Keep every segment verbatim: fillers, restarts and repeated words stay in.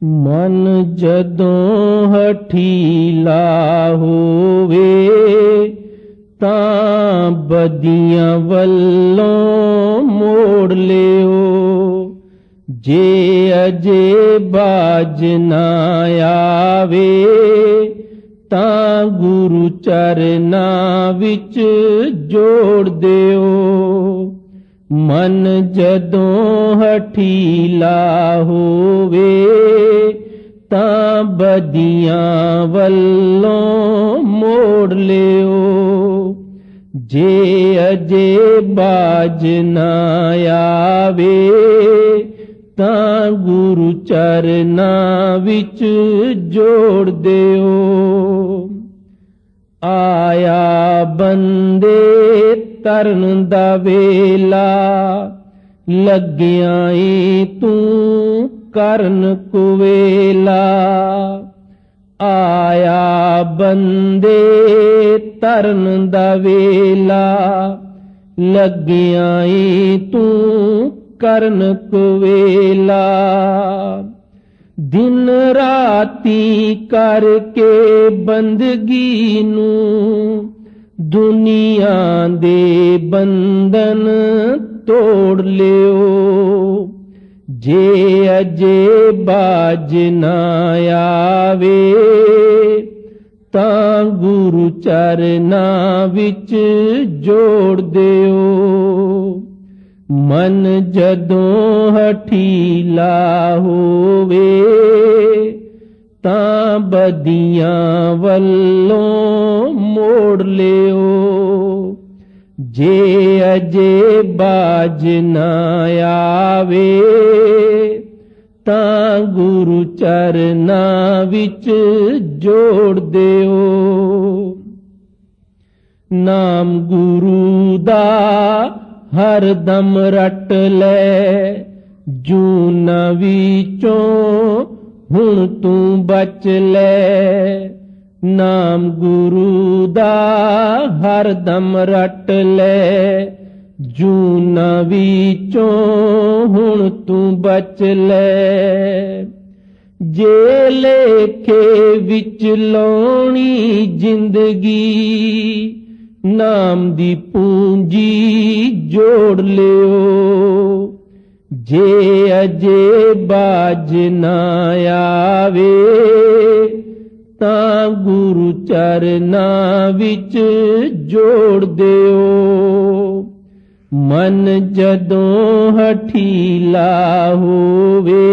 मन जदों हठीला होवे तां बदियां वल्लों मोड़ लियो। जे अजे बाज ना आवे तां गुरु चरनां विच जोड़ दियो। मन जदों हठीला होवे तां बदियां वल्लों मोड़ लियो। जे अजे बाज ना आवे तां गुरु चरनां विच जोड़ दियो। आया बंदे तरन दा वेला लग्गियां ई तू करन कुवेला। आया बंदे तरन दा वेला लग्गियां ई तू करन कुवेला। दिन राती करके बंदगी नूं दुनिया दे बंधन तोड़ लियो। जे अजे बाज ना आवे तां गुरु चरनां विच जोड़ दियो। मन जदों हठीला होवे तां बदियां वल्लों मोड़ लियो। जे अजे बाज ना आवे तां गुरु चरनां विच जोड़ दियो। नाम गुरु दा हर दम रट ले जूना विचों हुण तू बच ले। नाम गुरु दा हर दम रट ले जूना विचों हुण तू बच ले। जे लेखे विच लाउणी जिंदगी नाम दी पूंजी जोड़ लियो। जे अजे बाज ना आवे तां गुरु चरनां विच जोड़ दियो। मन जदों हठीला होवे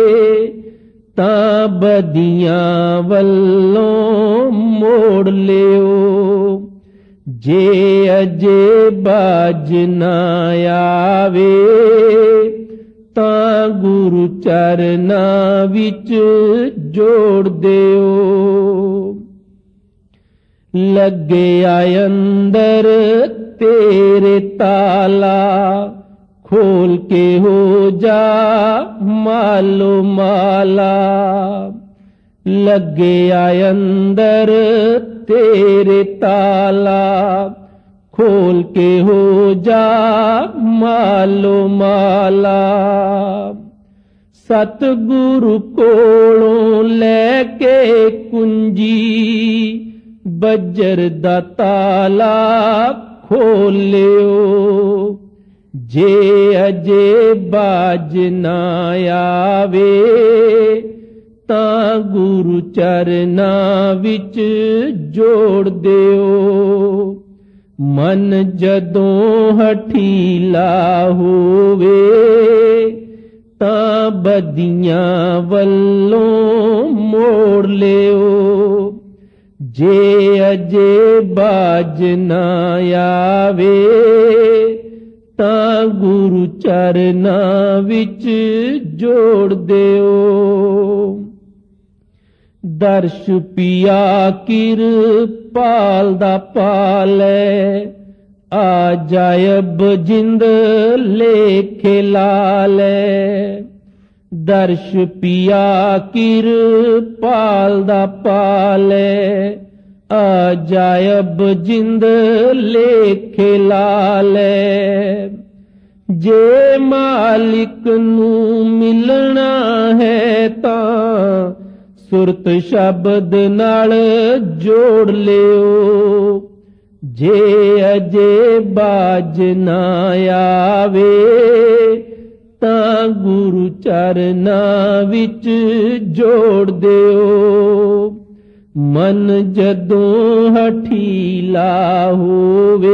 तां बदियां वल्लों मोड़ लियो। जे अजे बाज ना आवे तां गुरु चरनां विच जोड़ दियो। लग्गिया अंदर तेरे ताला खोल के हो जा मालो माला। लग्गिया अंदर तेरे ताला खोल के हो जा मालो माला। सतगुरु कोलों लैके कुंजी बज्र दा ताला खोल लियो। जे अजे बाज ना आवे तां गुरु चरनां विच जोड़ दियो। मन जदों हठीला होवे तां बदियां वल्लों मोड़ लियो। जे अजे बाज ना आवे तां गुरु चरनां विच जोड़ दियो। दर्श पिया किरपाल दा पालै आजायब जिंद लेखे लालै। दर्श पिया किरपाल दा पालै आजायब जिंद लेखे लालै। जे मालिक नू मिलना है ਤਾਂ ਸੁਰਤ ਸ਼ਬਦ ਨਾਲ ਜੋੜ ਲਿਓ। ਜੇ ਅਜੇ ਬਾਜ ਨਾ ਆਵੇ ਤਾਂ ਗੁਰੂ ਚਰਨਾਂ ਵਿੱਚ ਜੋੜ ਦਿਓ। ਮਨ ਜਦੋਂ ਹਠੀਲਾ ਹੋਵੇ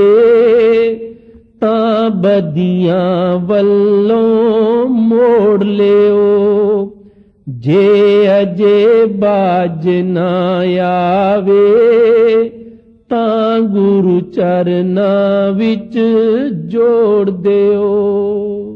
ਤਾਂ ਬਦੀਆਂ ਵੱਲੋਂ ਮੋੜ ਲਿਓ। ਜੇ ਅਜੇ ਬਾਜ ਨਾ ਆਵੇ ਤਾਂ ਗੁਰੂ ਚਰਨਾਂ ਵਿੱਚ ਜੋੜ ਦਿਓ।